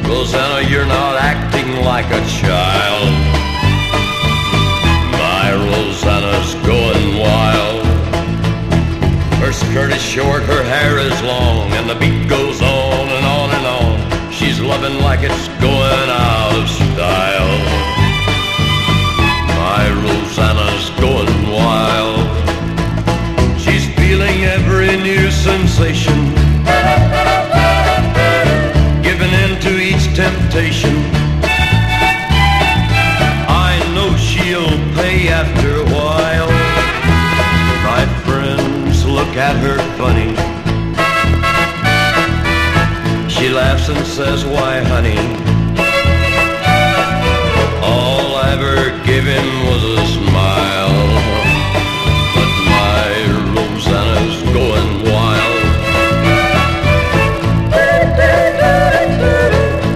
Rosanna, you're not acting like a child. My Rosanna's going wild. Her skirt is short, her hair is long, and the beat goes on and on and on. She's loving like it's going out of style. My Rosanna's going wild. She's feeling every new sensation, giving in to each temptation. I know she'll pay after a while. My friends look at her funny. She laughs and says, why honey, all I ever gave him was a smile.